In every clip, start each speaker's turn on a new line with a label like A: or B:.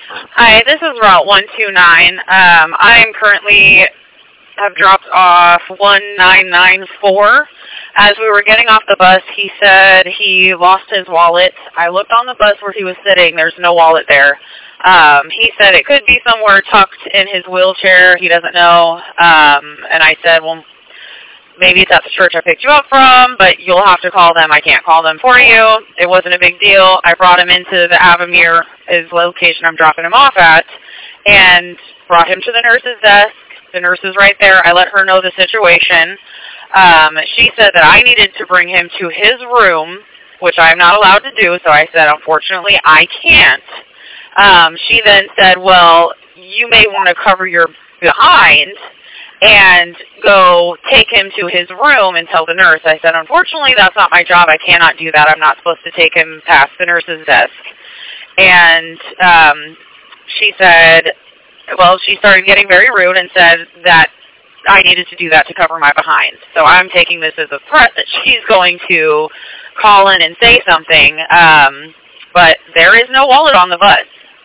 A: Hi, this is Route 129. I'm currently have dropped off 1994. As we were getting off the bus, he said he lost his wallet. I looked on the bus where he was sitting. There's no wallet there. He said it could be somewhere tucked in his wheelchair. He doesn't know. And I said, well, maybe it's at the church I picked you up from, but you'll have to call them. I can't call them for you. It wasn't a big deal. I brought him into the Avamere, his location I'm dropping him off at, and brought him to the nurse's desk. The nurse is right there. I let her know the situation. She said that I needed to bring him to his room, which I'm not allowed to do, so I said, unfortunately, I can't. She then said, well, you may want to cover your behind and go take him to his room and tell the nurse. I said, unfortunately, that's not my job. I cannot do that. I'm not supposed to take him past the nurse's desk. And she said, well, she started getting very rude and said that I needed to do that to cover my behind. So I'm taking this as a threat that she's going to call in and say something. But there is no wallet on the bus.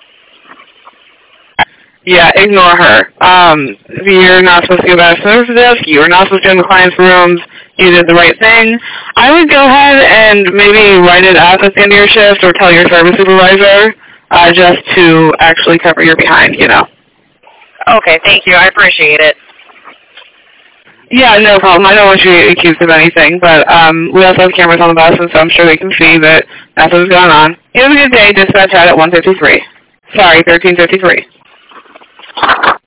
B: Yeah, ignore her. You're not supposed to go back to the nurse's desk. You're not supposed to go in the client's rooms. You did the right thing. I would go ahead and maybe write it up at the end of your shift or tell your service supervisor just to actually cover your behind, you know.
A: Okay, thank you. I appreciate it.
B: Yeah, no problem. I don't want you to get accused of anything, but we also have cameras on the bus, and so I'm sure they can see that nothing's going on. You have a good day. Dispatch out at 153. Sorry, 1353.